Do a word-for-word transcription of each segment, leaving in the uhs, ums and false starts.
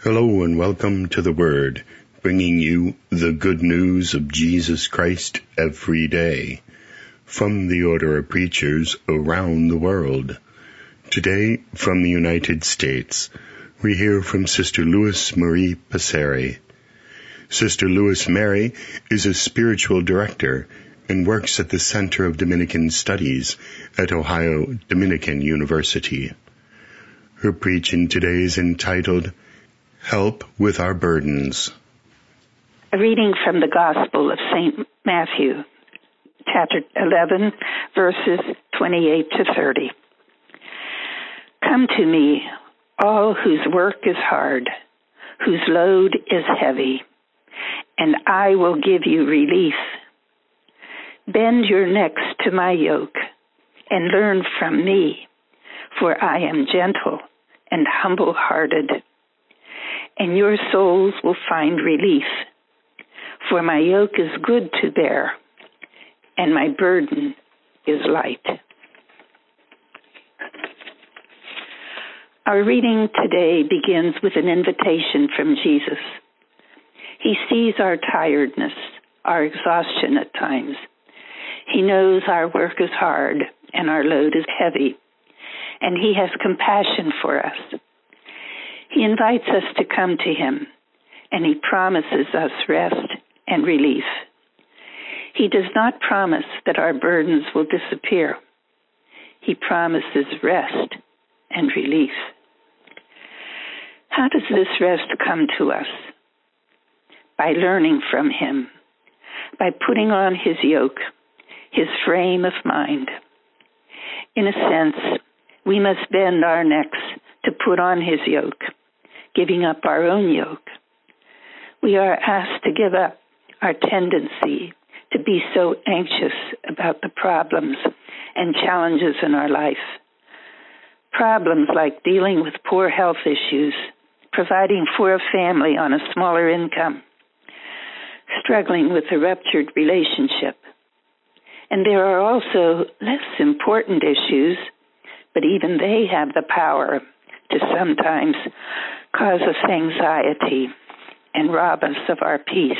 Hello and welcome to The Word, bringing you the good news of Jesus Christ every day from the Order of Preachers around the world. Today, from the United States, we hear from Sister Louis Marie Passeri. Sister Louis Mary is a spiritual director and works at the Center of Dominican Studies at Ohio Dominican University. Her preaching today is entitled Help with Our Burdens. A reading from the Gospel of Saint Matthew, chapter eleven, verses twenty-eight to thirty. Come to me, all whose work is hard, whose load is heavy, and I will give you relief. Bend your necks to my yoke and learn from me, for I am gentle and humble-hearted, and your souls will find relief. For my yoke is good to bear, and my burden is light. Our reading today begins with an invitation from Jesus. He sees our tiredness, our exhaustion at times. He knows our work is hard and our load is heavy, and he has compassion for us. He invites us to come to him, and he promises us rest and relief. He does not promise that our burdens will disappear. He promises rest and relief. How does this rest come to us? By learning from him, by putting on his yoke, his frame of mind. In a sense, we must bend our necks to put on his yoke, giving up our own yoke. We are asked to give up our tendency to be so anxious about the problems and challenges in our life. Problems like dealing with poor health issues, providing for a family on a smaller income, struggling with a ruptured relationship. And there are also less important issues, but even they have the power to sometimes cause us anxiety and rob us of our peace.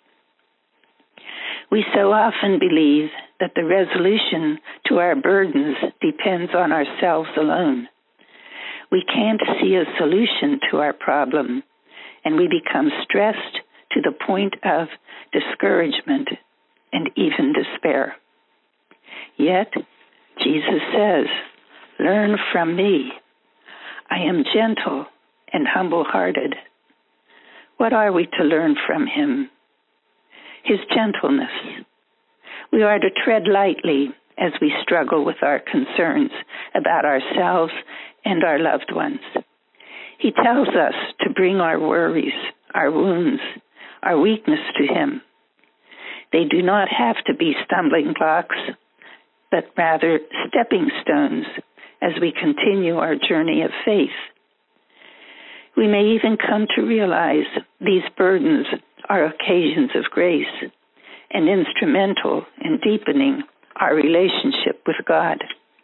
We so often believe that the resolution to our burdens depends on ourselves alone. We can't see a solution to our problem, and we become stressed to the point of discouragement and even despair. Yet, Jesus says, "Learn from me. I am gentle and humble-hearted." What are we to learn from him? His gentleness. We are to tread lightly as we struggle with our concerns about ourselves and our loved ones. He tells us to bring our worries, our wounds, our weakness to him. They do not have to be stumbling blocks, but rather stepping stones as we continue our journey of faith. We may even come to realize these burdens are occasions of grace and instrumental in deepening our relationship with God.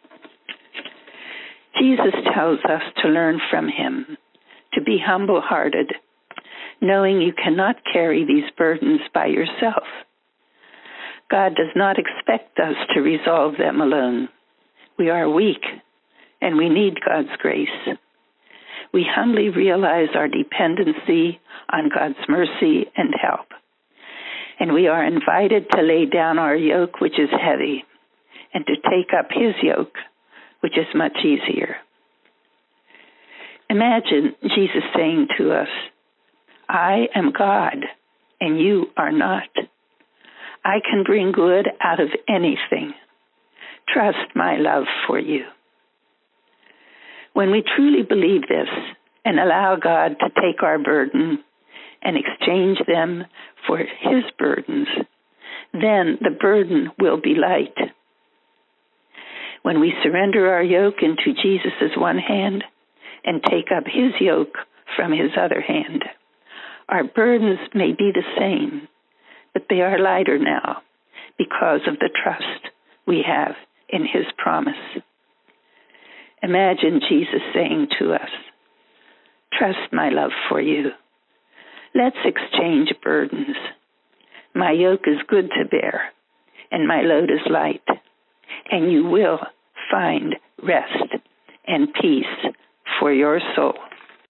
Jesus tells us to learn from him, to be humble-hearted, knowing you cannot carry these burdens by yourself. God does not expect us to resolve them alone. We are weak, and we need God's grace. We humbly realize our dependency on God's mercy and help. And we are invited to lay down our yoke, which is heavy, and to take up his yoke, which is much easier. Imagine Jesus saying to us, "I am God, and you are not. I can bring good out of anything. Trust my love for you." When we truly believe this and allow God to take our burden and exchange them for his burdens, then the burden will be light. When we surrender our yoke into Jesus' one hand and take up his yoke from his other hand, our burdens may be the same, but they are lighter now because of the trust we have in his promise. Imagine Jesus saying to us, trust my love for you. Let's exchange burdens. My yoke is good to bear, and my load is light, and you will find rest and peace for your soul.